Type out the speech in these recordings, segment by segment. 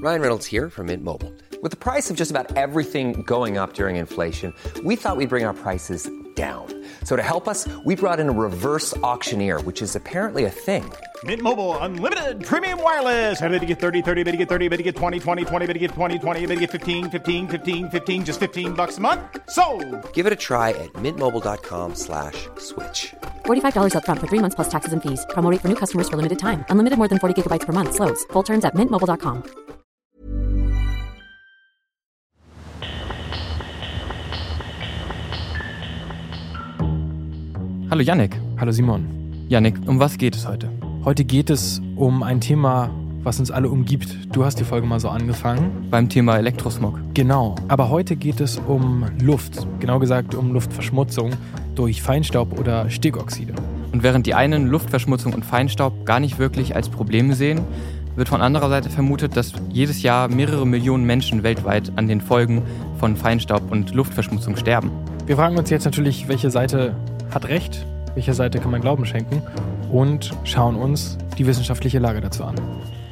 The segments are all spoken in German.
Ryan Reynolds here from Mint Mobile. With the price of just about everything going up during inflation, we thought we'd bring our prices down. So to help us, we brought in a reverse auctioneer, which is apparently a thing. Mint Mobile Unlimited Premium Wireless. How to get 30, 30, bit to get 30, bit to get 20, 20, 20, bit to get 20, 20, bit to get 15, 15, 15, 15, just $15 a month? Sold! Give it a try at mintmobile.com/switch. $45 up front for 3 months plus taxes and fees. Promo rate for new customers for limited time. Unlimited more than 40 gigabytes per month. Slows full terms at mintmobile.com. Hallo Yannick. Hallo Simon. Yannick, um was geht es heute? Heute geht es um ein Thema, was uns alle umgibt. Du hast die Folge mal so angefangen. Beim Thema Elektrosmog. Genau, aber heute geht es um Luft. Genau gesagt um Luftverschmutzung durch Feinstaub oder Stickoxide. Und während die einen Luftverschmutzung und Feinstaub gar nicht wirklich als Probleme sehen, wird von anderer Seite vermutet, dass jedes Jahr mehrere Millionen Menschen weltweit an den Folgen von Feinstaub und Luftverschmutzung sterben. Wir fragen uns jetzt natürlich, welche Seite hat recht, welcher Seite kann man Glauben schenken und schauen uns die wissenschaftliche Lage dazu an.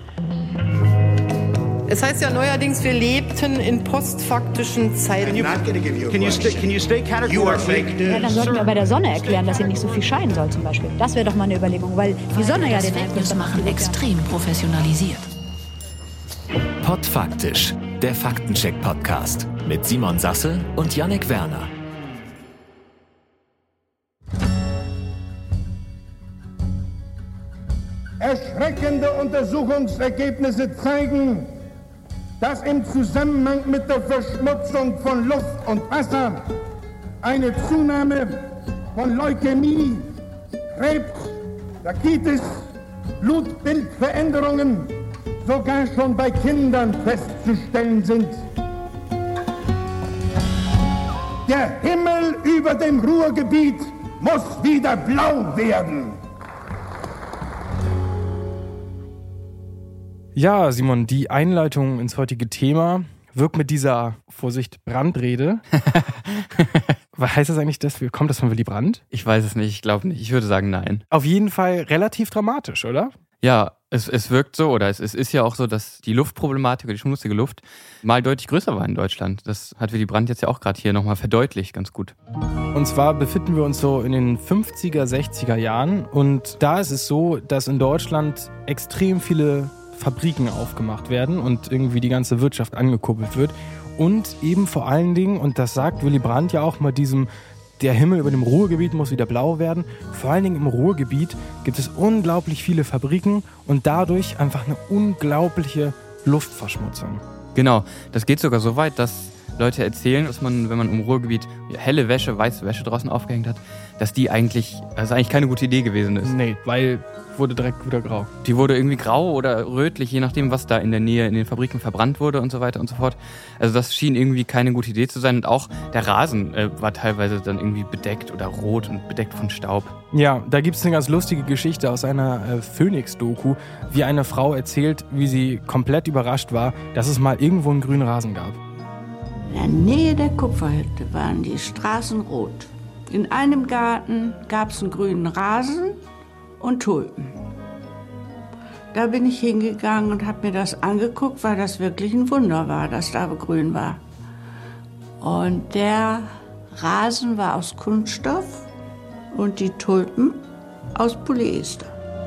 Es heißt ja neuerdings, wir lebten in postfaktischen Zeiten. Can you stay categorically? Ja, dann sollten wir bei der Sonne erklären, dass sie nicht so viel scheinen soll zum Beispiel. Das wäre doch mal eine Überlegung, weil die Sonne ja den Einfluss machen extrem professionalisiert. Podfaktisch, der Faktencheck-Podcast mit Simon Sasse und Yannick Werner. Erschreckende Untersuchungsergebnisse zeigen, dass im Zusammenhang mit der Verschmutzung von Luft und Wasser eine Zunahme von Leukämie, Krebs, Rachitis, Blutbildveränderungen sogar schon bei Kindern festzustellen sind. Der Himmel über dem Ruhrgebiet muss wieder blau werden. Ja, Simon, die Einleitung ins heutige Thema wirkt mit dieser, Vorsicht, Brandrede. Was heißt das eigentlich? Kommt das von Willy Brandt? Ich weiß es nicht, ich glaube nicht. Ich würde sagen, nein. Auf jeden Fall relativ dramatisch, oder? Ja, es wirkt so, oder es ist ja auch so, dass die Luftproblematik oder die schmutzige Luft mal deutlich größer war in Deutschland. Das hat Willy Brandt jetzt ja auch gerade hier nochmal verdeutlicht, ganz gut. Und zwar befinden wir uns so in den 50er, 60er Jahren und da ist es so, dass in Deutschland extrem viele Fabriken aufgemacht werden und irgendwie die ganze Wirtschaft angekurbelt wird. Und eben vor allen Dingen, und das sagt Willy Brandt ja auch mal der Himmel über dem Ruhrgebiet muss wieder blau werden. Vor allen Dingen im Ruhrgebiet gibt es unglaublich viele Fabriken und dadurch einfach eine unglaubliche Luftverschmutzung. Genau, das geht sogar so weit, dass Leute erzählen, dass man, wenn man im Ruhrgebiet helle Wäsche, weiße Wäsche draußen aufgehängt hat, dass das eigentlich keine gute Idee gewesen ist. Nee, weil wurde direkt wieder grau. Die wurde irgendwie grau oder rötlich, je nachdem, was da in der Nähe in den Fabriken verbrannt wurde und so weiter und so fort. Also das schien irgendwie keine gute Idee zu sein. Und auch der Rasen war teilweise dann irgendwie bedeckt oder rot und bedeckt von Staub. Ja, da gibt es eine ganz lustige Geschichte aus einer Phoenix-Doku, wie eine Frau erzählt, wie sie komplett überrascht war, dass es mal irgendwo einen grünen Rasen gab. In der Nähe der Kupferhütte waren die Straßen rot. In einem Garten gab es einen grünen Rasen und Tulpen. Da bin ich hingegangen und habe mir das angeguckt, weil das wirklich ein Wunder war, dass da grün war. Und der Rasen war aus Kunststoff und die Tulpen aus Polyester.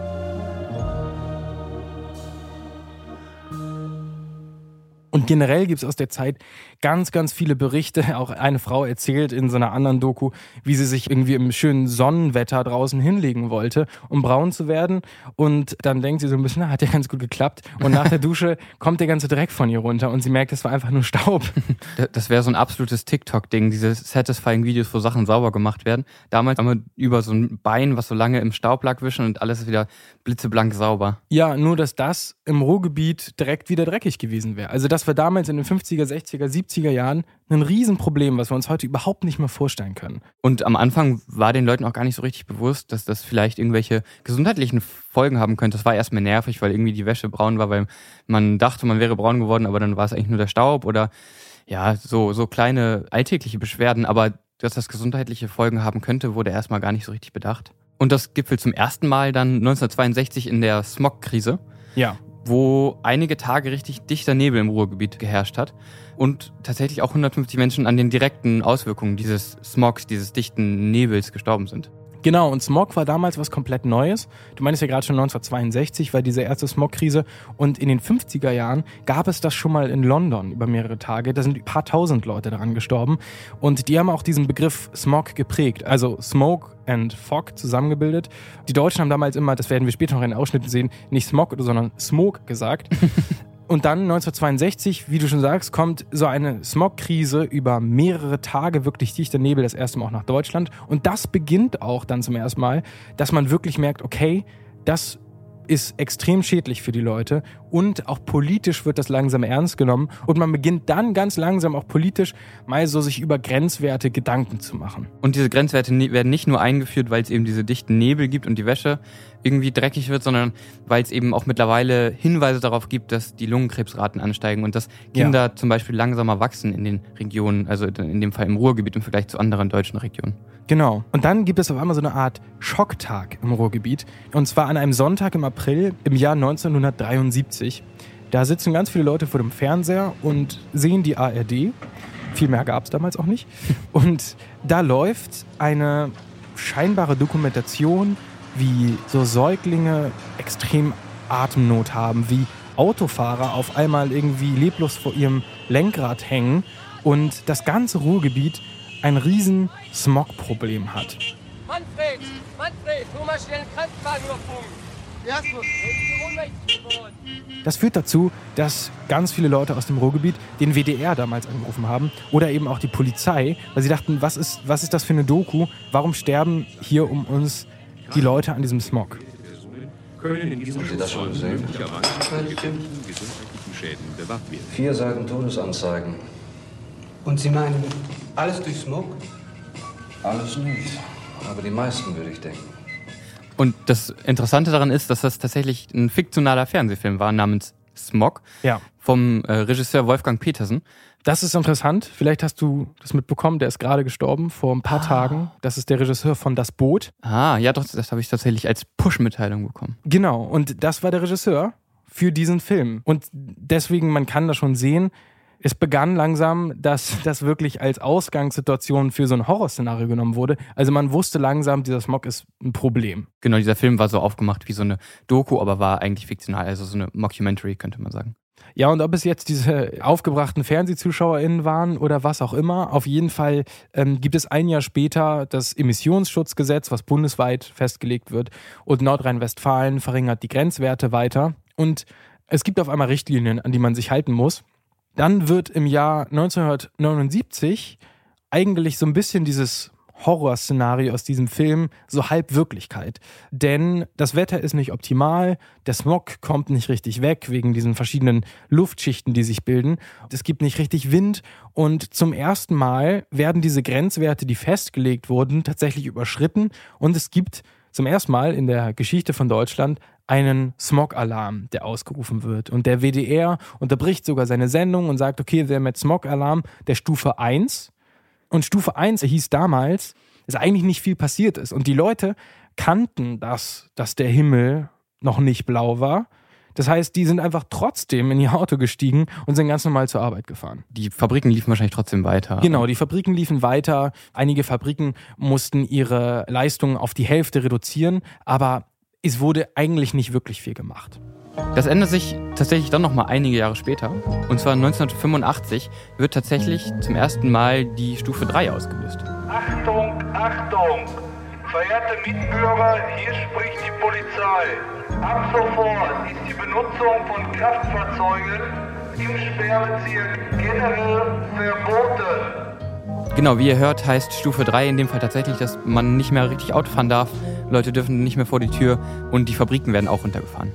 Und generell gibt es aus der Zeit ganz, ganz viele Berichte. Auch eine Frau erzählt in so einer anderen Doku, wie sie sich irgendwie im schönen Sonnenwetter draußen hinlegen wollte, um braun zu werden. Und dann denkt sie so ein bisschen, hat ja ganz gut geklappt. Und nach der Dusche kommt der ganze Dreck von ihr runter und sie merkt, es war einfach nur Staub. Das wäre so ein absolutes TikTok-Ding, diese satisfying Videos, wo Sachen sauber gemacht werden. Damals haben wir über so ein Bein, was so lange im Staub lag, wischen und alles ist wieder blitzeblank sauber. Ja, nur dass das im Ruhrgebiet direkt wieder dreckig gewesen wäre. Also das war damals in den 50er, 60er, 70er Jahren ein Riesenproblem, was wir uns heute überhaupt nicht mehr vorstellen können. Und am Anfang war den Leuten auch gar nicht so richtig bewusst, dass das vielleicht irgendwelche gesundheitlichen Folgen haben könnte. Das war erstmal nervig, weil irgendwie die Wäsche braun war, weil man dachte, man wäre braun geworden, aber dann war es eigentlich nur der Staub oder ja, so kleine alltägliche Beschwerden. Aber dass das gesundheitliche Folgen haben könnte, wurde erstmal gar nicht so richtig bedacht. Und das gipfelt zum ersten Mal dann 1962 in der Smog-Krise. Ja. wo einige Tage richtig dichter Nebel im Ruhrgebiet geherrscht hat und tatsächlich auch 150 Menschen an den direkten Auswirkungen dieses Smogs, dieses dichten Nebels gestorben sind. Genau, und Smog war damals was komplett Neues. Du meinst ja gerade schon 1962 war diese erste Smog-Krise und in den 50er Jahren gab es das schon mal in London über mehrere Tage. Da sind ein paar tausend Leute daran gestorben und die haben auch diesen Begriff Smog geprägt, also Smoke and Fog zusammengebildet. Die Deutschen haben damals immer, das werden wir später noch in den Ausschnitten sehen, nicht Smog, sondern Smoke gesagt. Und dann 1962, wie du schon sagst, kommt so eine Smog-Krise über mehrere Tage, wirklich dichter Nebel, das erste Mal auch nach Deutschland. Und das beginnt auch dann zum ersten Mal, dass man wirklich merkt, okay, das ist extrem schädlich für die Leute und auch politisch wird das langsam ernst genommen und man beginnt dann ganz langsam auch politisch mal so sich über Grenzwerte Gedanken zu machen. Und diese Grenzwerte werden nicht nur eingeführt, weil es eben diese dichten Nebel gibt und die Wäsche irgendwie dreckig wird, sondern weil es eben auch mittlerweile Hinweise darauf gibt, dass die Lungenkrebsraten ansteigen und dass Kinder zum Beispiel langsamer wachsen in den Regionen, also in dem Fall im Ruhrgebiet im Vergleich zu anderen deutschen Regionen. Genau. Und dann gibt es auf einmal so eine Art Schocktag im Ruhrgebiet. Und zwar an einem Sonntag im April im Jahr 1973. Da sitzen ganz viele Leute vor dem Fernseher und sehen die ARD. Viel mehr gab es damals auch nicht. Und da läuft eine scheinbare Dokumentation, wie so Säuglinge extrem Atemnot haben, wie Autofahrer auf einmal irgendwie leblos vor ihrem Lenkrad hängen und das ganze Ruhrgebiet ein riesen Smog-Problem hat. Manfred, tu mal schnell einen Krankenwagen überfunken. Ja, ist gut. Das führt dazu, dass ganz viele Leute aus dem Ruhrgebiet den WDR damals angerufen haben oder eben auch die Polizei, weil sie dachten, was ist das für eine Doku? Warum sterben hier um uns die Leute an diesem Smog? Haben Sie das schon gesehen? 4 Seiten Todesanzeigen. Und Sie meinen, alles durch Smog? Alles nicht, aber die meisten, würde ich denken. Und das Interessante daran ist, dass das tatsächlich ein fiktionaler Fernsehfilm war namens Smog vom Regisseur Wolfgang Petersen. Das ist interessant. Vielleicht hast du das mitbekommen. Der ist gerade gestorben vor ein paar Tagen. Das ist der Regisseur von Das Boot. Ja doch, das habe ich tatsächlich als Push-Mitteilung bekommen. Genau, und das war der Regisseur für diesen Film. Und deswegen, man kann das schon sehen, es begann langsam, dass das wirklich als Ausgangssituation für so ein Horrorszenario genommen wurde. Also man wusste langsam, dieser Smog ist ein Problem. Genau, dieser Film war so aufgemacht wie so eine Doku, aber war eigentlich fiktional, also so eine Mockumentary, könnte man sagen. Ja, und ob es jetzt diese aufgebrachten FernsehzuschauerInnen waren oder was auch immer, auf jeden Fall gibt es ein Jahr später das Emissionsschutzgesetz, was bundesweit festgelegt wird, und Nordrhein-Westfalen verringert die Grenzwerte weiter. Und es gibt auf einmal Richtlinien, an die man sich halten muss. Dann wird im Jahr 1979 eigentlich so ein bisschen dieses Horrorszenario aus diesem Film so halb Wirklichkeit. Denn das Wetter ist nicht optimal, der Smog kommt nicht richtig weg wegen diesen verschiedenen Luftschichten, die sich bilden. Es gibt nicht richtig Wind und zum ersten Mal werden diese Grenzwerte, die festgelegt wurden, tatsächlich überschritten und es gibt zum ersten Mal in der Geschichte von Deutschland einen Smog-Alarm, der ausgerufen wird. Und der WDR unterbricht sogar seine Sendung und sagt, okay, wir haben jetzt Smog-Alarm der Stufe 1. Und Stufe 1 hieß damals, dass eigentlich nicht viel passiert ist. Und die Leute kannten das, dass der Himmel noch nicht blau war. Das heißt, die sind einfach trotzdem in ihr Auto gestiegen und sind ganz normal zur Arbeit gefahren. Die Fabriken liefen wahrscheinlich trotzdem weiter. Genau, die Fabriken liefen weiter. Einige Fabriken mussten ihre Leistungen auf die Hälfte reduzieren, aber es wurde eigentlich nicht wirklich viel gemacht. Das ändert sich tatsächlich dann nochmal einige Jahre später. Und zwar 1985 wird tatsächlich zum ersten Mal die Stufe 3 ausgelöst. Achtung, Achtung! Verehrte Mitbürger, hier spricht die Polizei. Ab sofort ist die Benutzung von Kraftfahrzeugen im Sperrbezirk generell verboten. Genau, wie ihr hört, heißt Stufe 3 in dem Fall tatsächlich, dass man nicht mehr richtig Auto fahren darf. Leute dürfen nicht mehr vor die Tür und die Fabriken werden auch runtergefahren.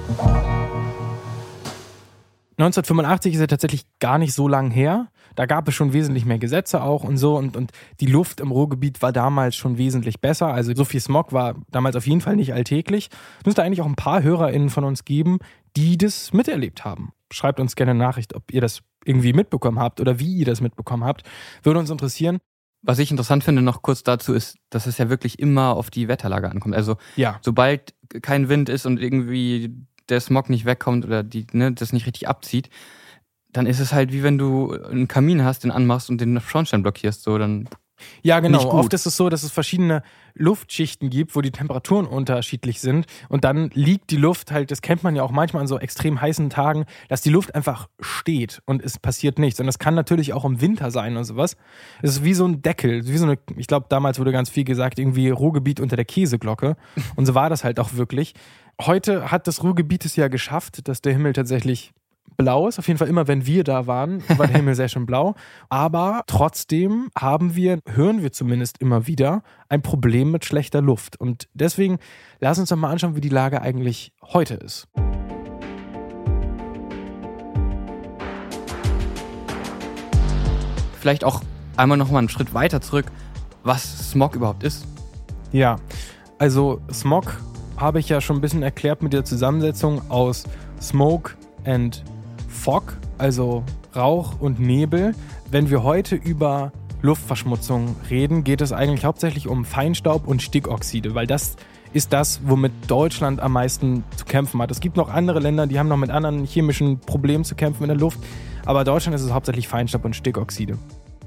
1985 ist ja tatsächlich gar nicht so lang her. Da gab es schon wesentlich mehr Gesetze auch und so. Und die Luft im Ruhrgebiet war damals schon wesentlich besser. Also so viel Smog war damals auf jeden Fall nicht alltäglich. Es müsste eigentlich auch ein paar HörerInnen von uns geben, die das miterlebt haben. Schreibt uns gerne eine Nachricht, ob ihr das irgendwie mitbekommen habt oder wie ihr das mitbekommen habt. Würde uns interessieren. Was ich interessant finde noch kurz dazu ist, dass es ja wirklich immer auf die Wetterlage ankommt. Also sobald kein Wind ist und irgendwie der Smog nicht wegkommt oder das nicht richtig abzieht, dann ist es halt wie wenn du einen Kamin hast, den anmachst und den Schornstein blockierst. So, dann ja, genau. Oft ist es so, dass es verschiedene Luftschichten gibt, wo die Temperaturen unterschiedlich sind. Und dann liegt die Luft halt, das kennt man ja auch manchmal an so extrem heißen Tagen, dass die Luft einfach steht und es passiert nichts. Und das kann natürlich auch im Winter sein und sowas. Es ist wie so ein Deckel, wie so eine, ich glaube, damals wurde ganz viel gesagt, irgendwie Ruhrgebiet unter der Käseglocke. Und so war das halt auch wirklich. Heute hat das Ruhrgebiet es ja geschafft, dass der Himmel tatsächlich blau ist. Auf jeden Fall immer, wenn wir da waren, war der Himmel sehr schön blau. Aber trotzdem hören wir zumindest immer wieder, ein Problem mit schlechter Luft. Und deswegen lass uns doch mal anschauen, wie die Lage eigentlich heute ist. Vielleicht auch einmal nochmal einen Schritt weiter zurück, was Smog überhaupt ist. Ja, also Smog habe ich ja schon ein bisschen erklärt mit der Zusammensetzung aus Smoke and Fog, also Rauch und Nebel. Wenn wir heute über Luftverschmutzung reden, geht es eigentlich hauptsächlich um Feinstaub und Stickoxide, weil das ist das, womit Deutschland am meisten zu kämpfen hat. Es gibt noch andere Länder, die haben noch mit anderen chemischen Problemen zu kämpfen in der Luft, aber Deutschland ist es hauptsächlich Feinstaub und Stickoxide.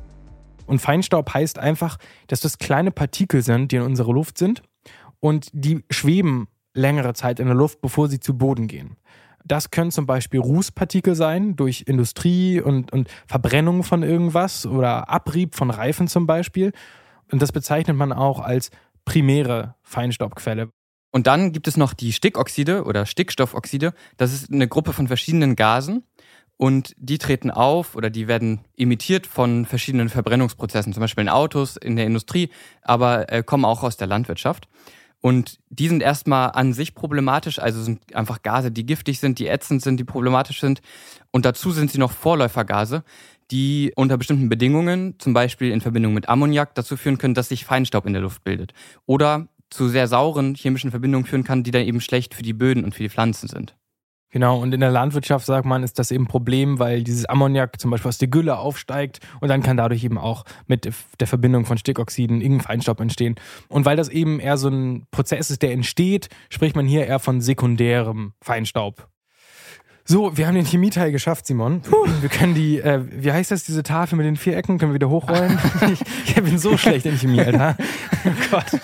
Und Feinstaub heißt einfach, dass das kleine Partikel sind, die in unserer Luft sind und die schweben längere Zeit in der Luft, bevor sie zu Boden gehen. Das können zum Beispiel Rußpartikel sein, durch Industrie und Verbrennung von irgendwas oder Abrieb von Reifen zum Beispiel. Und das bezeichnet man auch als primäre Feinstaubquelle. Und dann gibt es noch die Stickoxide oder Stickstoffoxide. Das ist eine Gruppe von verschiedenen Gasen und die treten auf oder die werden emittiert von verschiedenen Verbrennungsprozessen, zum Beispiel in Autos, in der Industrie, aber kommen auch aus der Landwirtschaft. Und die sind erstmal an sich problematisch, also sind einfach Gase, die giftig sind, die ätzend sind, die problematisch sind. Und dazu sind sie noch Vorläufergase, die unter bestimmten Bedingungen, zum Beispiel in Verbindung mit Ammoniak, dazu führen können, dass sich Feinstaub in der Luft bildet. Oder zu sehr sauren chemischen Verbindungen führen kann, die dann eben schlecht für die Böden und für die Pflanzen sind. Genau, und in der Landwirtschaft, sagt man, ist das eben ein Problem, weil dieses Ammoniak zum Beispiel aus der Gülle aufsteigt und dann kann dadurch eben auch mit der Verbindung von Stickoxiden irgendein Feinstaub entstehen. Und weil das eben eher so ein Prozess ist, der entsteht, spricht man hier eher von sekundärem Feinstaub. So, wir haben den Chemieteil geschafft, Simon. Wir können wie heißt das, diese Tafel mit den 4 Ecken, können wir wieder hochrollen? Ich bin so schlecht in Chemie, Alter. Oh Gott.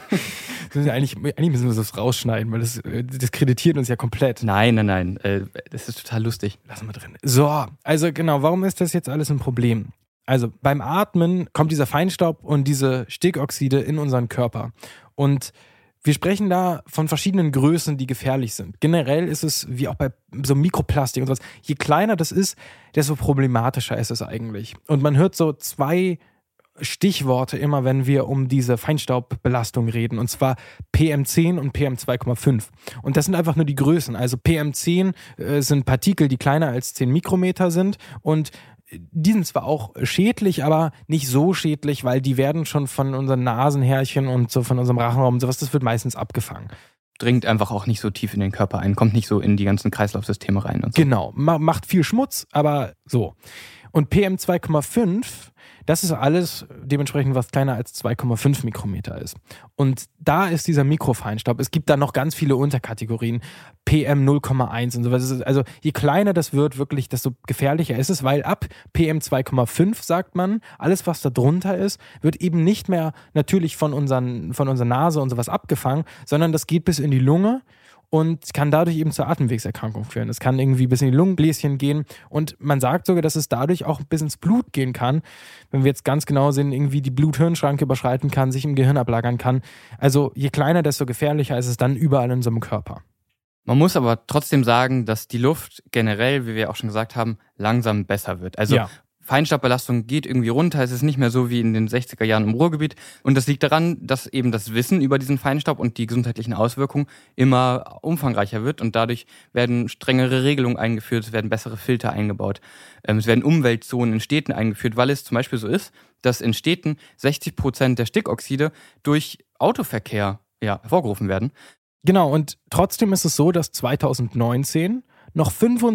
Eigentlich müssen wir das rausschneiden, weil das diskreditiert uns ja komplett. Nein. Das ist total lustig. Lass mal drin. So, also genau, warum ist das jetzt alles ein Problem? Also beim Atmen kommt dieser Feinstaub und diese Stickoxide in unseren Körper. Und wir sprechen da von verschiedenen Größen, die gefährlich sind. Generell ist es, wie auch bei so Mikroplastik und sowas, je kleiner das ist, desto problematischer ist es eigentlich. Und man hört so 2 Stichworte immer, wenn wir um diese Feinstaubbelastung reden, und zwar PM10 und PM2,5. Und das sind einfach nur die Größen. Also PM10 sind Partikel, die kleiner als 10 Mikrometer sind und die sind zwar auch schädlich, aber nicht so schädlich, weil die werden schon von unseren Nasenhärchen und so von unserem Rachenraum und sowas, das wird meistens abgefangen. Dringt einfach auch nicht so tief in den Körper ein, kommt nicht so in die ganzen Kreislaufsysteme rein und so. Genau, macht viel Schmutz, aber so. Und PM2,5, das ist alles dementsprechend was kleiner als 2,5 Mikrometer ist. Und da ist dieser Mikrofeinstaub. Es gibt da noch ganz viele Unterkategorien. PM 0,1 und sowas. Also je kleiner das wird, wirklich, desto gefährlicher ist es, weil ab PM 2,5, sagt man, alles was da drunter ist, wird eben nicht mehr natürlich von unserer Nase und sowas abgefangen, sondern das geht bis in die Lunge und kann dadurch eben zur Atemwegserkrankung führen. Es kann irgendwie bis in die Lungenbläschen gehen und man sagt sogar, dass es dadurch auch bis ins Blut gehen kann, wenn wir jetzt ganz genau sehen, irgendwie die Blut-Hirn-Schranke überschreiten kann, sich im Gehirn ablagern kann. Also je kleiner, desto gefährlicher ist es dann überall in unserem Körper. Man muss aber trotzdem sagen, dass die Luft generell, wie wir auch schon gesagt haben, langsam besser wird. Also ja. Feinstaubbelastung geht irgendwie runter, es ist nicht mehr so wie in den 60er Jahren im Ruhrgebiet und das liegt daran, dass eben das Wissen über diesen Feinstaub und die gesundheitlichen Auswirkungen immer umfangreicher wird und dadurch werden strengere Regelungen eingeführt, es werden bessere Filter eingebaut, es werden Umweltzonen in Städten eingeführt, weil es zum Beispiel so ist, dass in Städten 60% der Stickoxide durch Autoverkehr hervorgerufen werden. Genau, und trotzdem ist es so, dass 2019 noch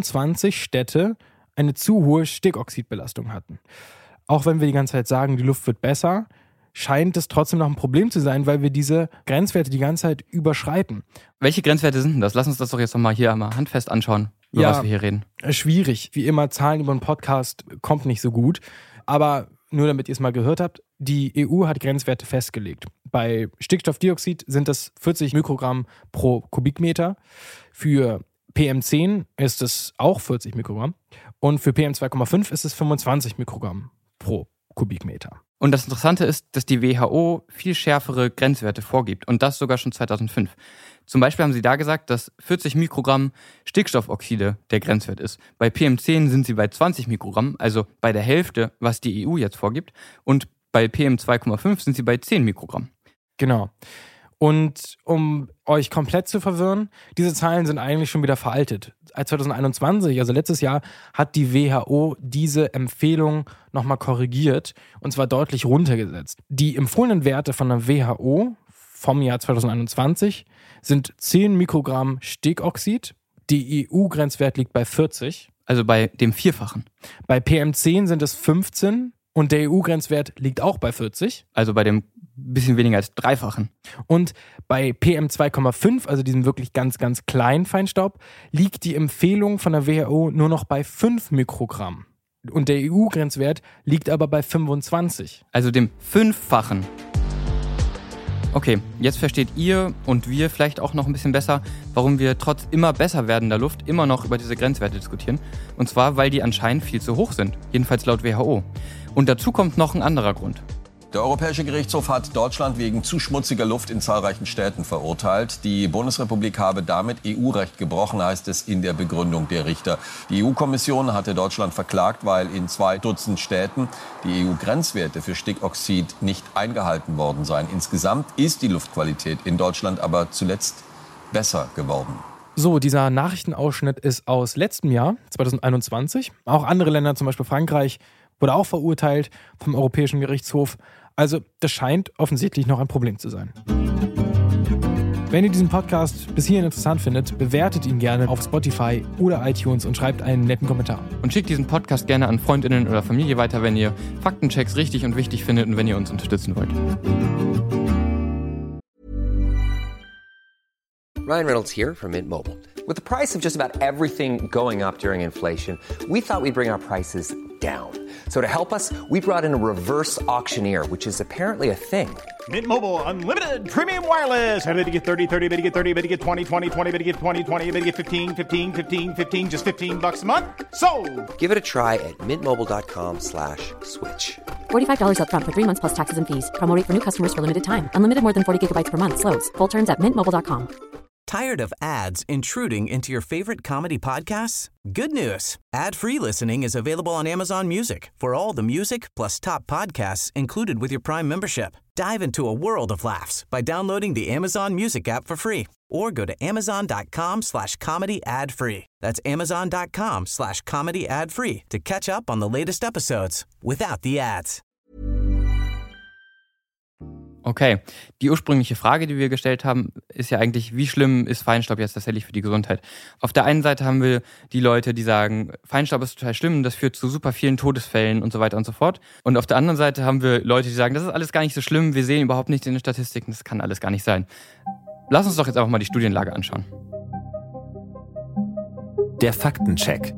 25 Städte eine zu hohe Stickoxidbelastung hatten. Auch wenn wir die ganze Zeit sagen, die Luft wird besser, scheint es trotzdem noch ein Problem zu sein, weil wir diese Grenzwerte die ganze Zeit überschreiten. Welche Grenzwerte sind denn das? Lass uns das doch jetzt nochmal hier einmal handfest anschauen, über was wir hier reden. Schwierig. Wie immer, Zahlen über einen Podcast kommt nicht so gut. Aber nur damit ihr es mal gehört habt, die EU hat Grenzwerte festgelegt. Bei Stickstoffdioxid sind das 40 Mikrogramm pro Kubikmeter. Für PM10 ist es auch 40 Mikrogramm. Und für PM2,5 ist es 25 Mikrogramm pro Kubikmeter. Und das Interessante ist, dass die WHO viel schärfere Grenzwerte vorgibt. Und das sogar schon 2005. Zum Beispiel haben sie da gesagt, dass 40 Mikrogramm Stickstoffoxide der Grenzwert ist. Bei PM10 sind sie bei 20 Mikrogramm, also bei der Hälfte, was die EU jetzt vorgibt. Und bei PM2,5 sind sie bei 10 Mikrogramm. Genau. Und um euch komplett zu verwirren, diese Zahlen sind eigentlich schon wieder veraltet. 2021, also letztes Jahr, hat die WHO diese Empfehlung nochmal korrigiert und zwar deutlich runtergesetzt. Die empfohlenen Werte von der WHO vom Jahr 2021 sind 10 Mikrogramm Stickoxid. Die EU-Grenzwert liegt bei 40. Also bei dem Vierfachen. Bei PM10 sind es 15 und der EU-Grenzwert liegt auch bei 40. Also bei dem bisschen weniger als Dreifachen. Und bei PM2,5, also diesem wirklich ganz, ganz kleinen Feinstaub, liegt die Empfehlung von der WHO nur noch bei 5 Mikrogramm. Und der EU-Grenzwert liegt aber bei 25. Also dem Fünffachen. Okay, jetzt versteht ihr und wir vielleicht auch noch ein bisschen besser, warum wir trotz immer besser werdender Luft immer noch über diese Grenzwerte diskutieren. Und zwar, weil die anscheinend viel zu hoch sind. Jedenfalls laut WHO. Und dazu kommt noch ein anderer Grund. Der Europäische Gerichtshof hat Deutschland wegen zu schmutziger Luft in zahlreichen Städten verurteilt. Die Bundesrepublik habe damit EU-Recht gebrochen, heißt es in der Begründung der Richter. Die EU-Kommission hatte Deutschland verklagt, weil in 2 Dutzend Städten die EU-Grenzwerte für Stickoxid nicht eingehalten worden seien. Insgesamt ist die Luftqualität in Deutschland aber zuletzt besser geworden. So, dieser Nachrichtenausschnitt ist aus letztem Jahr, 2021. Auch andere Länder, zum Beispiel Frankreich, wurde auch verurteilt vom Europäischen Gerichtshof. Also das scheint offensichtlich noch ein Problem zu sein. Wenn ihr diesen Podcast bis hierhin interessant findet, bewertet ihn gerne auf Spotify oder iTunes und schreibt einen netten Kommentar. Und schickt diesen Podcast gerne an Freundinnen oder Familie weiter, wenn ihr Faktenchecks richtig und wichtig findet und wenn ihr uns unterstützen wollt. Ryan Reynolds here from Mint Mobile. With the price of just about everything going up during inflation, we thought we'd bring our prices down. So to help us, we brought in a reverse auctioneer, which is apparently a thing. Mint Mobile Unlimited Premium Wireless. How to get 30, 30, how to get 30, how to get 20, 20, 20, how to get 20, 20, how to get 15, 15, 15, 15, just $15 a month? Sold! Give it a try at mintmobile.com/switch. $45 up front for 3 months plus taxes and fees. Promo rate for new customers for limited time. Unlimited more than 40 gigabytes per month. Slows full terms at mintmobile.com. Tired of ads intruding into your favorite comedy podcasts? Good news. Ad-free listening is available on Amazon Music for all the music plus top podcasts included with your Prime membership. Dive into a world of laughs by downloading the Amazon Music app for free or go to amazon.com/comedy ad-free. That's amazon.com/comedy ad-free to catch up on the latest episodes without the ads. Okay, die ursprüngliche Frage, die wir gestellt haben, ist ja eigentlich, wie schlimm ist Feinstaub jetzt tatsächlich für die Gesundheit? Auf der einen Seite haben wir die Leute, die sagen, Feinstaub ist total schlimm, das führt zu super vielen Todesfällen und so weiter und so fort. Und auf der anderen Seite haben wir Leute, die sagen, das ist alles gar nicht so schlimm, wir sehen überhaupt nichts in den Statistiken, das kann alles gar nicht sein. Lass uns doch jetzt einfach mal die Studienlage anschauen. Der Faktencheck.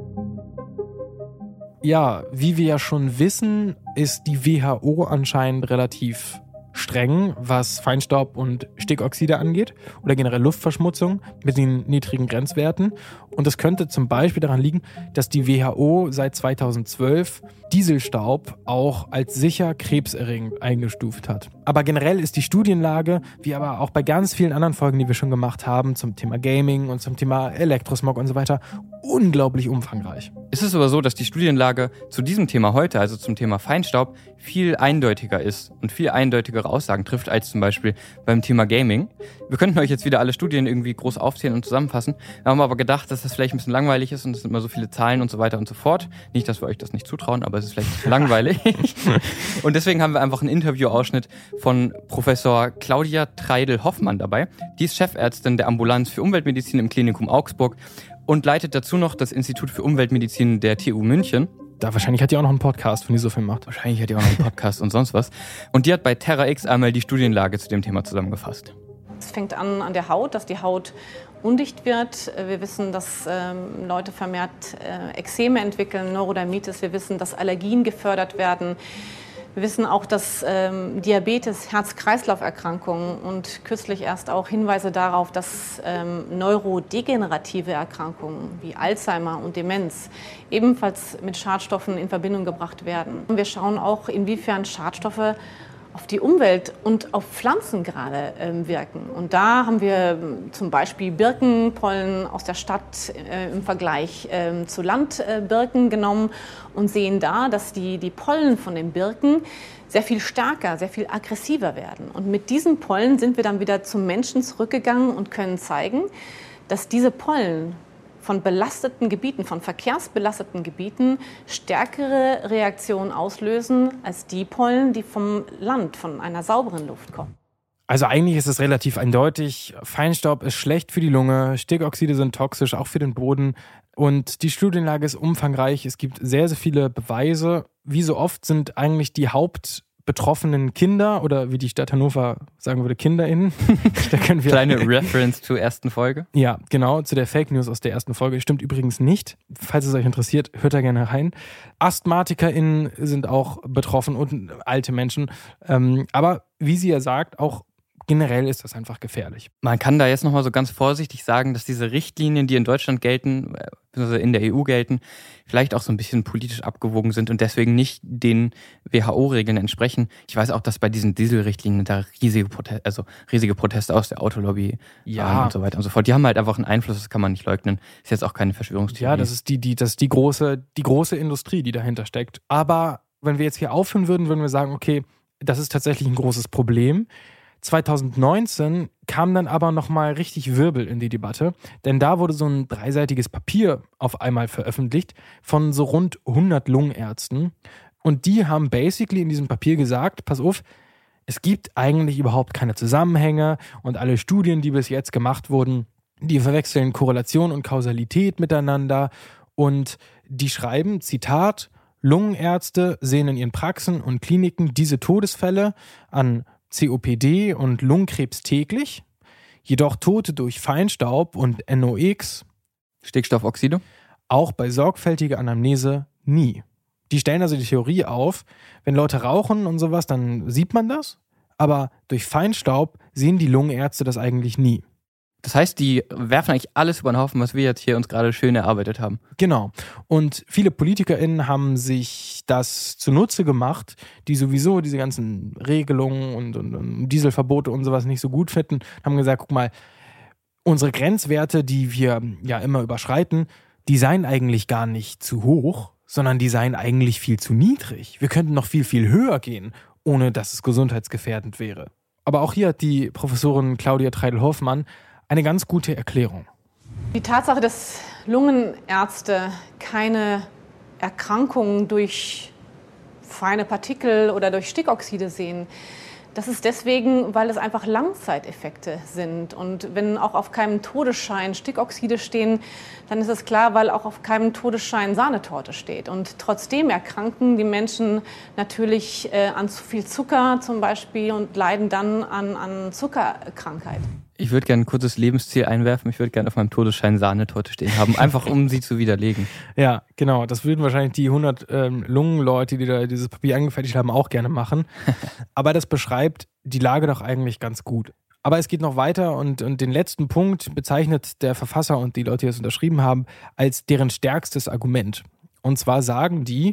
Ja, wie wir ja schon wissen, ist die WHO anscheinend relativ streng, was Feinstaub und Stickoxide angeht oder generell Luftverschmutzung mit den niedrigen Grenzwerten. Und das könnte zum Beispiel daran liegen, dass die WHO seit 2012 Dieselstaub auch als sicher krebserregend eingestuft hat. Aber generell ist die Studienlage, wie aber auch bei ganz vielen anderen Folgen, die wir schon gemacht haben, zum Thema Gaming und zum Thema Elektrosmog und so weiter, unglaublich umfangreich. Es ist aber so, dass die Studienlage zu diesem Thema heute, also zum Thema Feinstaub, viel eindeutiger ist und viel eindeutigere Aussagen trifft als zum Beispiel beim Thema Gaming. Wir könnten euch jetzt wieder alle Studien irgendwie groß aufzählen und zusammenfassen. Wir haben aber gedacht, dass das vielleicht ein bisschen langweilig ist und es sind immer so viele Zahlen und so weiter und so fort. Nicht, dass wir euch das nicht zutrauen, aber es ist vielleicht langweilig. Und deswegen haben wir einfach einen Interviewausschnitt von Professor Claudia Treidel-Hoffmann dabei. Die ist Chefärztin der Ambulanz für Umweltmedizin im Klinikum Augsburg und leitet dazu noch das Institut für Umweltmedizin der TU München. wahrscheinlich hat die auch noch einen Podcast, wenn die so viel macht. Wahrscheinlich hat die auch noch einen Podcast und sonst was. Und die hat bei Terra X einmal die Studienlage zu dem Thema zusammengefasst. Es fängt an der Haut, dass die Haut undicht wird. Wir wissen, dass Leute vermehrt Ekzeme entwickeln, Neurodermitis. Wir wissen, dass Allergien gefördert werden. Wir wissen auch, dass Diabetes, Herz-Kreislauf-Erkrankungen und kürzlich erst auch Hinweise darauf, dass neurodegenerative Erkrankungen wie Alzheimer und Demenz ebenfalls mit Schadstoffen in Verbindung gebracht werden. Wir schauen auch, inwiefern Schadstoffe auf die Umwelt und auf Pflanzen gerade wirken. Und da haben wir zum Beispiel Birkenpollen aus der Stadt im Vergleich zu Landbirken genommen und sehen da, dass die Pollen von den Birken sehr viel stärker, sehr viel aggressiver werden. Und mit diesen Pollen sind wir dann wieder zum Menschen zurückgegangen und können zeigen, dass diese Pollen von belasteten Gebieten, von verkehrsbelasteten Gebieten stärkere Reaktionen auslösen als die Pollen, die vom Land, von einer sauberen Luft kommen. Also eigentlich ist es relativ eindeutig. Feinstaub ist schlecht für die Lunge, Stickoxide sind toxisch, auch für den Boden. Und die Studienlage ist umfangreich. Es gibt sehr, sehr viele Beweise. Wie so oft sind eigentlich die hauptbetroffenen Kinder oder wie die Stadt Hannover sagen würde, KinderInnen. Da können wir kleine Reference zur ersten Folge. Ja, genau, zu der Fake News aus der ersten Folge. Stimmt übrigens nicht. Falls es euch interessiert, hört da gerne rein. AsthmatikerInnen sind auch betroffen und alte Menschen. Aber wie sie ja sagt, auch generell ist das einfach gefährlich. Man kann da jetzt nochmal so ganz vorsichtig sagen, dass diese Richtlinien, die in Deutschland gelten, beziehungsweise in der EU gelten, vielleicht auch so ein bisschen politisch abgewogen sind und deswegen nicht den WHO-Regeln entsprechen. Ich weiß auch, dass bei diesen Dieselrichtlinien da riesige Proteste aus der Autolobby und so weiter und so fort. Die haben halt einfach einen Einfluss, das kann man nicht leugnen. Ist jetzt auch keine Verschwörungstheorie. Ja, das ist die große Industrie, die dahinter steckt. Aber wenn wir jetzt hier aufhören würden wir sagen, okay, das ist tatsächlich ein großes Problem. 2019 kam dann aber nochmal richtig Wirbel in die Debatte, denn da wurde so ein 3-seitiges Papier auf einmal veröffentlicht von so rund 100 Lungenärzten und die haben basically in diesem Papier gesagt, pass auf, es gibt eigentlich überhaupt keine Zusammenhänge und alle Studien, die bis jetzt gemacht wurden, die verwechseln Korrelation und Kausalität miteinander und die schreiben, Zitat, Lungenärzte sehen in ihren Praxen und Kliniken diese Todesfälle an COPD und Lungenkrebs täglich, jedoch Tote durch Feinstaub und NOx, Stickstoffoxide, auch bei sorgfältiger Anamnese nie. Die stellen also die Theorie auf, wenn Leute rauchen und sowas, dann sieht man das, aber durch Feinstaub sehen die Lungenärzte das eigentlich nie. Das heißt, die werfen eigentlich alles über den Haufen, was wir jetzt hier uns gerade schön erarbeitet haben. Genau. Und viele PolitikerInnen haben sich das zunutze gemacht, die sowieso diese ganzen Regelungen und Dieselverbote und sowas nicht so gut finden, haben gesagt, guck mal, unsere Grenzwerte, die wir ja immer überschreiten, die seien eigentlich gar nicht zu hoch, sondern die seien eigentlich viel zu niedrig. Wir könnten noch viel, viel höher gehen, ohne dass es gesundheitsgefährdend wäre. Aber auch hier hat die Professorin Claudia Treidel-Hoffmann eine ganz gute Erklärung. Die Tatsache, dass Lungenärzte keine Erkrankungen durch feine Partikel oder durch Stickoxide sehen, das ist deswegen, weil es einfach Langzeiteffekte sind. Und wenn auch auf keinem Todesschein Stickoxide stehen, dann ist es klar, weil auch auf keinem Todesschein Sahnetorte steht. Und trotzdem erkranken die Menschen natürlich an zu viel Zucker zum Beispiel und leiden dann an Zuckerkrankheit. Ich würde gerne ein kurzes Lebensziel einwerfen. Ich würde gerne auf meinem Todesschein Sahnetorte stehen haben, einfach um sie zu widerlegen. Ja, genau. Das würden wahrscheinlich die 100 Lungenleute, die da dieses Papier angefertigt haben, auch gerne machen. Aber das beschreibt die Lage doch eigentlich ganz gut. Aber es geht noch weiter und den letzten Punkt bezeichnet der Verfasser und die Leute, die das unterschrieben haben, als deren stärkstes Argument. Und zwar sagen die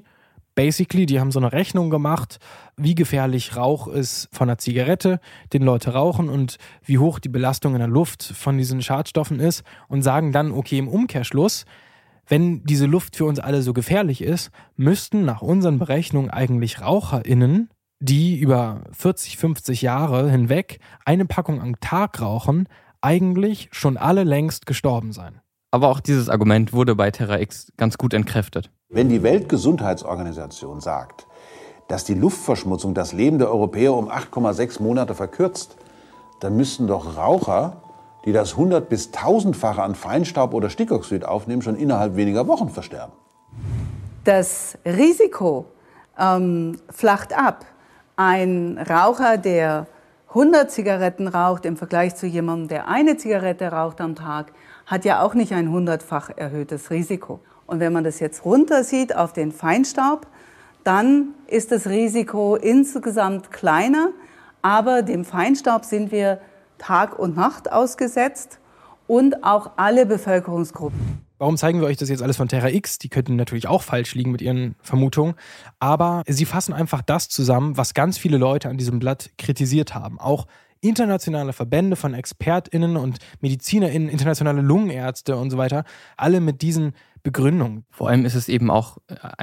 haben so eine Rechnung gemacht, wie gefährlich Rauch ist von einer Zigarette, den Leute rauchen und wie hoch die Belastung in der Luft von diesen Schadstoffen ist und sagen dann, okay, im Umkehrschluss, wenn diese Luft für uns alle so gefährlich ist, müssten nach unseren Berechnungen eigentlich RaucherInnen, die über 40, 50 Jahre hinweg eine Packung am Tag rauchen, eigentlich schon alle längst gestorben sein. Aber auch dieses Argument wurde bei Terra X ganz gut entkräftet. Wenn die Weltgesundheitsorganisation sagt, dass die Luftverschmutzung das Leben der Europäer um 8,6 Monate verkürzt, dann müssten doch Raucher, die das 100- bis 1000-fache an Feinstaub oder Stickoxid aufnehmen, schon innerhalb weniger Wochen versterben. Das Risiko flacht ab. Ein Raucher, der 100 Zigaretten raucht im Vergleich zu jemandem, der eine Zigarette raucht am Tag, hat ja auch nicht ein 100-fach erhöhtes Risiko. Und wenn man das jetzt runtersieht auf den Feinstaub, dann ist das Risiko insgesamt kleiner, aber dem Feinstaub sind wir Tag und Nacht ausgesetzt und auch alle Bevölkerungsgruppen. Warum zeigen wir euch das jetzt alles von Terra X? Die könnten natürlich auch falsch liegen mit ihren Vermutungen. Aber sie fassen einfach das zusammen, was ganz viele Leute an diesem Blatt kritisiert haben. Auch internationale Verbände von ExpertInnen und MedizinerInnen, internationale Lungenärzte und so weiter, alle mit diesen Begründungen. Vor allem ist es eben auch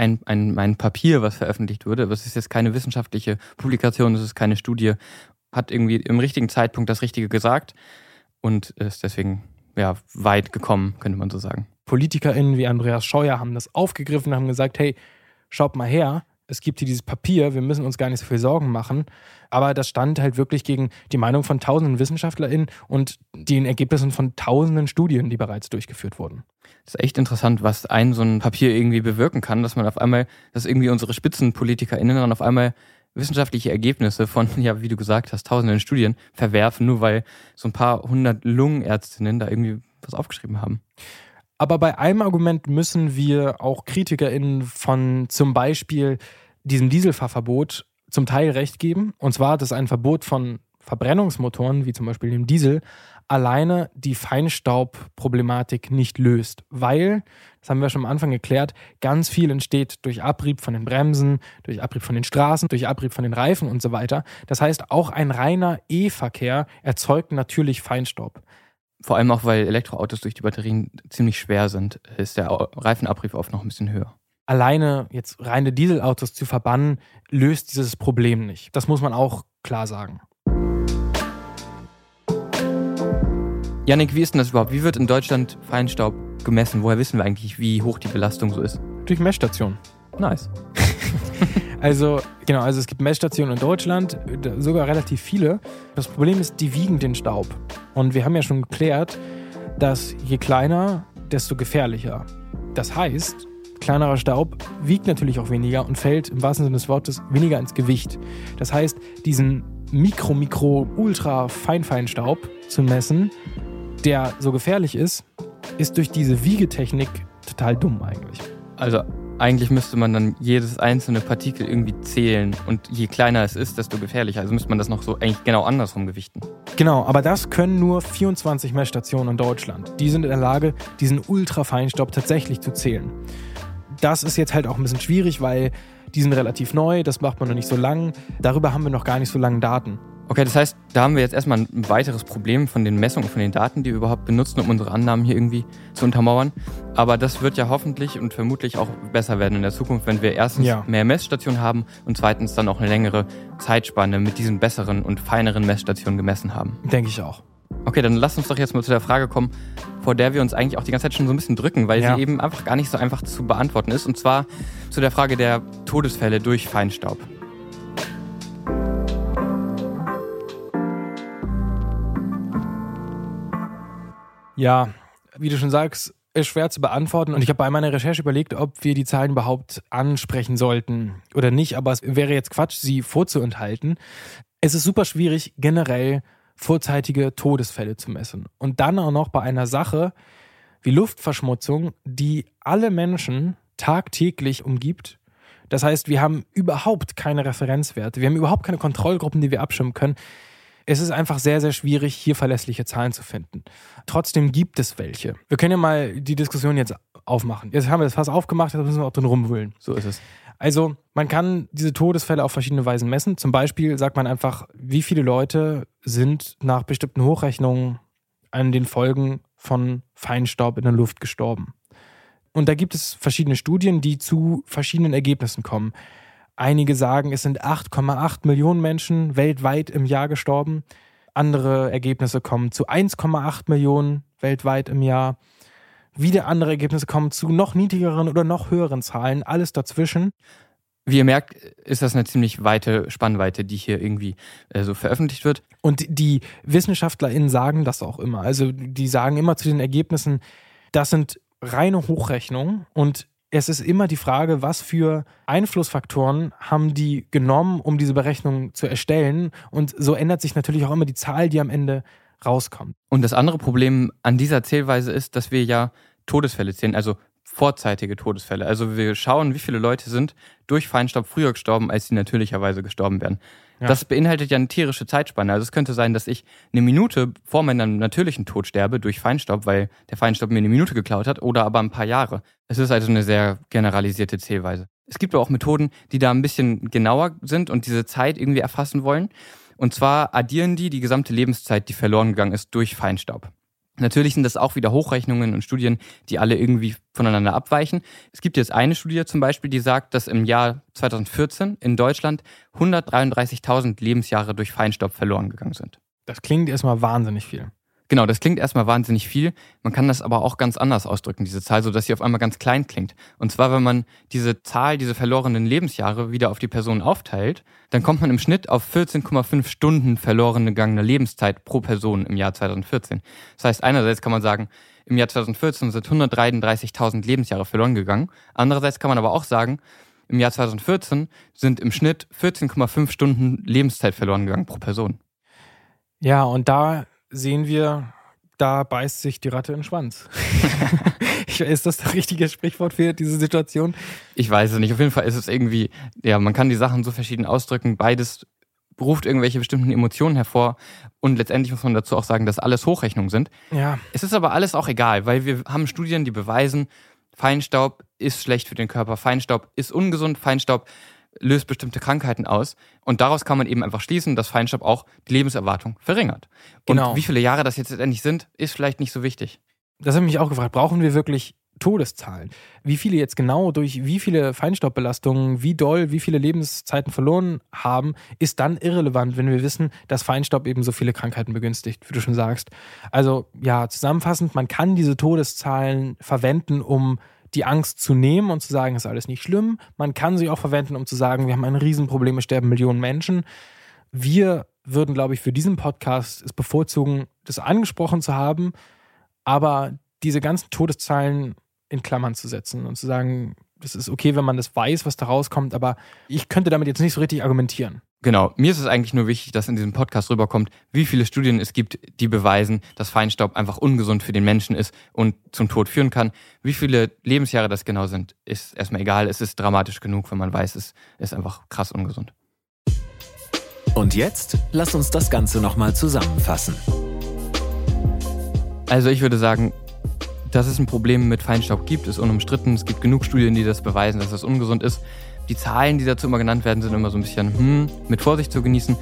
ein Papier, was veröffentlicht wurde. Es ist jetzt keine wissenschaftliche Publikation, es ist keine Studie. Hat irgendwie im richtigen Zeitpunkt das Richtige gesagt und ist deswegen weit gekommen, könnte man so sagen. PolitikerInnen wie Andreas Scheuer haben das aufgegriffen und haben gesagt, hey, schaut mal her, es gibt hier dieses Papier, wir müssen uns gar nicht so viel Sorgen machen. Aber das stand halt wirklich gegen die Meinung von tausenden WissenschaftlerInnen und den Ergebnissen von tausenden Studien, die bereits durchgeführt wurden. Das ist echt interessant, was so ein Papier irgendwie bewirken kann, dass man auf einmal, dass irgendwie unsere SpitzenpolitikerInnen dann auf einmal wissenschaftliche Ergebnisse von, wie du gesagt hast, tausenden Studien verwerfen, nur weil so ein paar hundert Lungenärztinnen da irgendwie was aufgeschrieben haben. Aber bei einem Argument müssen wir auch KritikerInnen von zum Beispiel diesem Dieselfahrverbot zum Teil recht geben. Und zwar, dass ein Verbot von Verbrennungsmotoren, wie zum Beispiel dem Diesel, alleine die Feinstaubproblematik nicht löst. Weil, das haben wir schon am Anfang geklärt, ganz viel entsteht durch Abrieb von den Bremsen, durch Abrieb von den Straßen, durch Abrieb von den Reifen und so weiter. Das heißt, auch ein reiner E-Verkehr erzeugt natürlich Feinstaub. Vor allem auch, weil Elektroautos durch die Batterien ziemlich schwer sind, ist der Reifenabrieb oft noch ein bisschen höher. Alleine jetzt reine Dieselautos zu verbannen, löst dieses Problem nicht. Das muss man auch klar sagen. Yannick, wie ist denn das überhaupt? Wie wird in Deutschland Feinstaub gemessen? Woher wissen wir eigentlich, wie hoch die Belastung so ist? Durch Messstationen. Nice. Also es gibt Messstationen in Deutschland, sogar relativ viele. Das Problem ist, die wiegen den Staub. Und wir haben ja schon geklärt, dass je kleiner, desto gefährlicher. Das heißt, kleinerer Staub wiegt natürlich auch weniger und fällt im wahrsten Sinne des Wortes weniger ins Gewicht. Das heißt, diesen Ultra-Feinstaub zu messen, der so gefährlich ist durch diese Wiegetechnik total dumm eigentlich. Also eigentlich müsste man dann jedes einzelne Partikel irgendwie zählen und je kleiner es ist, desto gefährlicher. Also müsste man das noch so eigentlich genau andersrum gewichten. Genau, aber das können nur 24 Messstationen in Deutschland. Die sind in der Lage, diesen Ultrafeinstaub tatsächlich zu zählen. Das ist jetzt halt auch ein bisschen schwierig, weil die sind relativ neu, das macht man noch nicht so lang. Darüber haben wir noch gar nicht so lange Daten. Okay, das heißt, da haben wir jetzt erstmal ein weiteres Problem von den Messungen, von den Daten, die wir überhaupt benutzen, um unsere Annahmen hier irgendwie zu untermauern. Aber das wird ja hoffentlich und vermutlich auch besser werden in der Zukunft, wenn wir erstens mehr Messstationen haben und zweitens dann auch eine längere Zeitspanne mit diesen besseren und feineren Messstationen gemessen haben. Denke ich auch. Okay, dann lass uns doch jetzt mal zu der Frage kommen, vor der wir uns eigentlich auch die ganze Zeit schon so ein bisschen drücken, weil sie eben einfach gar nicht so einfach zu beantworten ist. Und zwar zu der Frage der Todesfälle durch Feinstaub. Ja, wie du schon sagst, ist schwer zu beantworten. Und ich habe bei meiner Recherche überlegt, ob wir die Zahlen überhaupt ansprechen sollten oder nicht. Aber es wäre jetzt Quatsch, sie vorzuenthalten. Es ist super schwierig, generell vorzeitige Todesfälle zu messen. Und dann auch noch bei einer Sache wie Luftverschmutzung, die alle Menschen tagtäglich umgibt. Das heißt, wir haben überhaupt keine Referenzwerte. Wir haben überhaupt keine Kontrollgruppen, die wir abschirmen können. Es ist einfach sehr, sehr schwierig, hier verlässliche Zahlen zu finden. Trotzdem gibt es welche. Wir können ja mal die Diskussion jetzt aufmachen. Jetzt haben wir das Fass aufgemacht, jetzt müssen wir auch drin rumwühlen. So ist es. Also, man kann diese Todesfälle auf verschiedene Weisen messen. Zum Beispiel sagt man einfach, wie viele Leute sind nach bestimmten Hochrechnungen an den Folgen von Feinstaub in der Luft gestorben. Und da gibt es verschiedene Studien, die zu verschiedenen Ergebnissen kommen. Einige sagen, es sind 8,8 Millionen Menschen weltweit im Jahr gestorben. Andere Ergebnisse kommen zu 1,8 Millionen weltweit im Jahr. Wieder andere Ergebnisse kommen zu noch niedrigeren oder noch höheren Zahlen. Alles dazwischen. Wie ihr merkt, ist das eine ziemlich weite Spannweite, die hier irgendwie so veröffentlicht wird. Und die WissenschaftlerInnen sagen das auch immer. Also die sagen immer zu den Ergebnissen, das sind reine Hochrechnungen und es ist immer die Frage, was für Einflussfaktoren haben die genommen, um diese Berechnung zu erstellen. Und so ändert sich natürlich auch immer die Zahl, die am Ende rauskommt. Und das andere Problem an dieser Zählweise ist, dass wir ja Todesfälle zählen, also vorzeitige Todesfälle. Also wir schauen, wie viele Leute sind durch Feinstaub früher gestorben, als sie natürlicherweise gestorben wären. Ja. Das beinhaltet ja eine tierische Zeitspanne. Also es könnte sein, dass ich eine Minute vor meinem natürlichen Tod sterbe durch Feinstaub, weil der Feinstaub mir eine Minute geklaut hat, oder aber ein paar Jahre. Es ist also eine sehr generalisierte Zählweise. Es gibt aber auch Methoden, die da ein bisschen genauer sind und diese Zeit irgendwie erfassen wollen. Und zwar addieren die gesamte Lebenszeit, die verloren gegangen ist durch Feinstaub. Natürlich sind das auch wieder Hochrechnungen und Studien, die alle irgendwie voneinander abweichen. Es gibt jetzt eine Studie zum Beispiel, die sagt, dass im Jahr 2014 in Deutschland 133.000 Lebensjahre durch Feinstaub verloren gegangen sind. Das klingt erstmal wahnsinnig viel. Genau, das klingt erstmal wahnsinnig viel. Man kann das aber auch ganz anders ausdrücken, diese Zahl, sodass sie auf einmal ganz klein klingt. Und zwar, wenn man diese Zahl, diese verlorenen Lebensjahre wieder auf die Person aufteilt, dann kommt man im Schnitt auf 14,5 Stunden verloren gegangene Lebenszeit pro Person im Jahr 2014. Das heißt, einerseits kann man sagen, im Jahr 2014 sind 133.000 Lebensjahre verloren gegangen. Andererseits kann man aber auch sagen, im Jahr 2014 sind im Schnitt 14,5 Stunden Lebenszeit verloren gegangen pro Person. Ja, und da sehen wir, da beißt sich die Ratte in den Schwanz. Ist das das richtige Sprichwort für diese Situation? Ich weiß es nicht. Auf jeden Fall ist es irgendwie, ja, man kann die Sachen so verschieden ausdrücken. Beides ruft irgendwelche bestimmten Emotionen hervor. Und letztendlich muss man dazu auch sagen, dass alles Hochrechnungen sind. Ja. Es ist aber alles auch egal, weil wir haben Studien, die beweisen, Feinstaub ist schlecht für den Körper. Feinstaub ist ungesund. Feinstaub löst bestimmte Krankheiten aus. Und daraus kann man eben einfach schließen, dass Feinstaub auch die Lebenserwartung verringert. Genau. Und wie viele Jahre das jetzt letztendlich sind, ist vielleicht nicht so wichtig. Das habe ich mich auch gefragt. Brauchen wir wirklich Todeszahlen? Wie viele jetzt genau durch wie viele Feinstaubbelastungen, wie doll, wie viele Lebenszeiten verloren haben, ist dann irrelevant, wenn wir wissen, dass Feinstaub eben so viele Krankheiten begünstigt, wie du schon sagst. Also ja, zusammenfassend, man kann diese Todeszahlen verwenden, um die Angst zu nehmen und zu sagen, ist alles nicht schlimm. Man kann sie auch verwenden, um zu sagen, wir haben ein Riesenproblem, es sterben Millionen Menschen. Wir würden, glaube ich, für diesen Podcast es bevorzugen, das angesprochen zu haben, aber diese ganzen Todeszahlen in Klammern zu setzen und zu sagen, das ist okay, wenn man das weiß, was da rauskommt, aber ich könnte damit jetzt nicht so richtig argumentieren. Genau, mir ist es eigentlich nur wichtig, dass in diesem Podcast rüberkommt, wie viele Studien es gibt, die beweisen, dass Feinstaub einfach ungesund für den Menschen ist und zum Tod führen kann. Wie viele Lebensjahre das genau sind, ist erstmal egal. Es ist dramatisch genug, wenn man weiß, es ist einfach krass ungesund. Und jetzt lass uns das Ganze nochmal zusammenfassen. Also ich würde sagen, dass es ein Problem mit Feinstaub gibt, ist unumstritten. Es gibt genug Studien, die das beweisen, dass es ungesund ist. Die Zahlen, die dazu immer genannt werden, sind immer so ein bisschen mit Vorsicht zu genießen.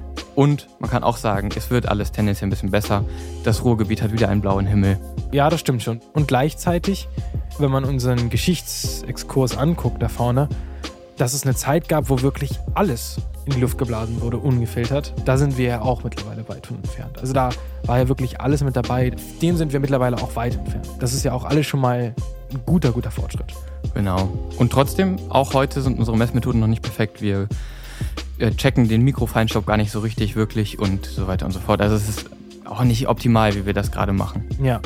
Und man kann auch sagen, es wird alles tendenziell ein bisschen besser. Das Ruhrgebiet hat wieder einen blauen Himmel. Ja, das stimmt schon. Und gleichzeitig, wenn man unseren Geschichtsexkurs anguckt da vorne, dass es eine Zeit gab, wo wirklich alles in die Luft geblasen wurde, ungefiltert. Da sind wir ja auch mittlerweile weit von entfernt. Also da war ja wirklich alles mit dabei. Dem sind wir mittlerweile auch weit entfernt. Das ist ja auch alles schon mal ein guter Fortschritt. Genau. Und trotzdem, auch heute sind unsere Messmethoden noch nicht perfekt. Wir checken den Mikrofeinstaub gar nicht so richtig, wirklich und so weiter und so fort. Also es ist auch nicht optimal, wie wir das gerade machen. Ja.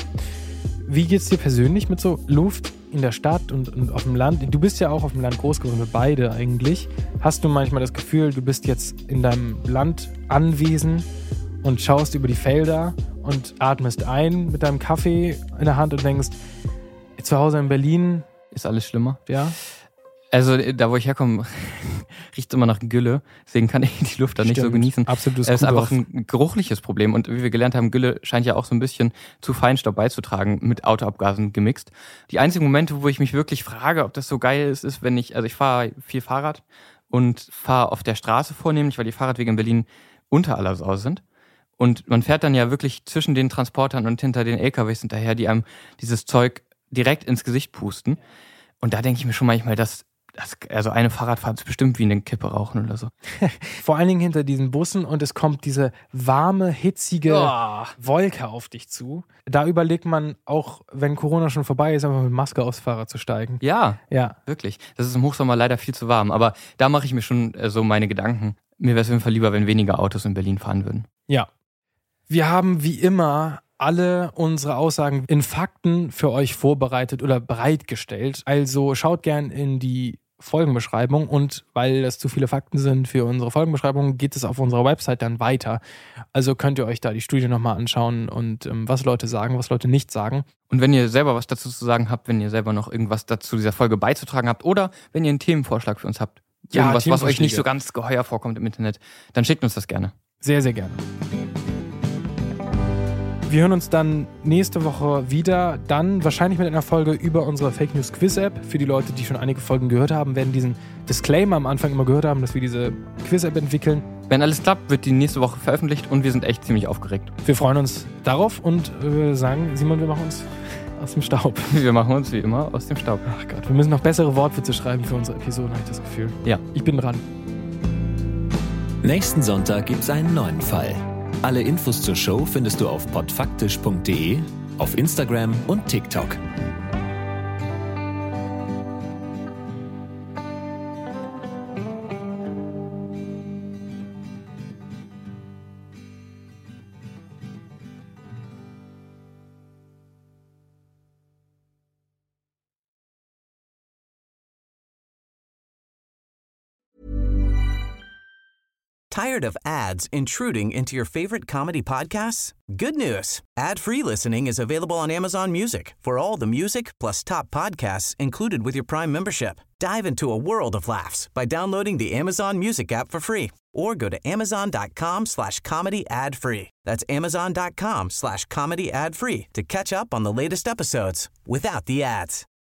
Wie geht's dir persönlich mit so Luft in der Stadt und auf dem Land? Du bist ja auch auf dem Land groß geworden, wir beide eigentlich. Hast du manchmal das Gefühl, du bist jetzt in deinem Landanwesen und schaust über die Felder und atmest ein mit deinem Kaffee in der Hand und denkst, zu Hause in Berlin ist alles schlimmer? Ja. Also da, wo ich herkomme, riecht es immer nach Gülle. Deswegen kann ich die Luft da nicht so genießen. Absolutes Es ist einfach ein geruchliches Problem. Und wie wir gelernt haben, Gülle scheint ja auch so ein bisschen zu Feinstaub beizutragen, mit Autoabgasen gemixt. Die einzigen Momente, wo ich mich wirklich frage, ob das so geil ist, wenn ich fahre viel Fahrrad und fahre auf der Straße vornehmlich, weil die Fahrradwege in Berlin unter aller Sau sind. Und man fährt dann ja wirklich zwischen den Transportern und hinter den LKWs hinterher, die einem dieses Zeug direkt ins Gesicht pusten. Und da denke ich mir schon manchmal, also eine Fahrradfahrt ist bestimmt wie eine Kippe rauchen oder so. Vor allen Dingen hinter diesen Bussen und es kommt diese warme, hitzige Wolke auf dich zu. Da überlegt man auch, wenn Corona schon vorbei ist, einfach mit Maske aufs Fahrrad zu steigen. Ja, wirklich. Das ist im Hochsommer leider viel zu warm. Aber da mache ich mir schon so meine Gedanken. Mir wäre es auf jeden Fall lieber, wenn weniger Autos in Berlin fahren würden. Ja. Wir haben wie immer alle unsere Aussagen in Fakten für euch vorbereitet oder bereitgestellt. Also schaut gern in die Folgenbeschreibung und weil das zu viele Fakten sind für unsere Folgenbeschreibung, geht es auf unserer Website dann weiter. Also könnt ihr euch da die Studie nochmal anschauen und was Leute sagen, was Leute nicht sagen. Und wenn ihr selber was dazu zu sagen habt, wenn ihr selber noch irgendwas dazu dieser Folge beizutragen habt oder wenn ihr einen Themenvorschlag für uns habt, irgendwas, was euch nicht so ganz geheuer vorkommt im Internet, dann schickt uns das gerne. Sehr, sehr gerne. Wir hören uns dann nächste Woche wieder, dann wahrscheinlich mit einer Folge über unsere Fake News Quiz App. Für die Leute, die schon einige Folgen gehört haben, werden diesen Disclaimer am Anfang immer gehört haben, dass wir diese Quiz App entwickeln. Wenn alles klappt, wird die nächste Woche veröffentlicht und wir sind echt ziemlich aufgeregt. Wir freuen uns darauf und sagen, Simon, wir machen uns aus dem Staub. Wir machen uns wie immer aus dem Staub. Ach Gott, wir müssen noch bessere Wortwitze schreiben für unsere Episoden, habe ich das Gefühl. Ja. Ich bin dran. Nächsten Sonntag gibt's einen neuen Fall. Alle Infos zur Show findest du auf podfaktisch.de, auf Instagram und TikTok. Tired of ads intruding into your favorite comedy podcasts? Good news. Ad-free listening is available on Amazon Music for all the music plus top podcasts included with your Prime membership. Dive into a world of laughs by downloading the Amazon Music app for free or go to amazon.com/comedy ad-free. That's amazon.com/comedy ad-free to catch up on the latest episodes without the ads.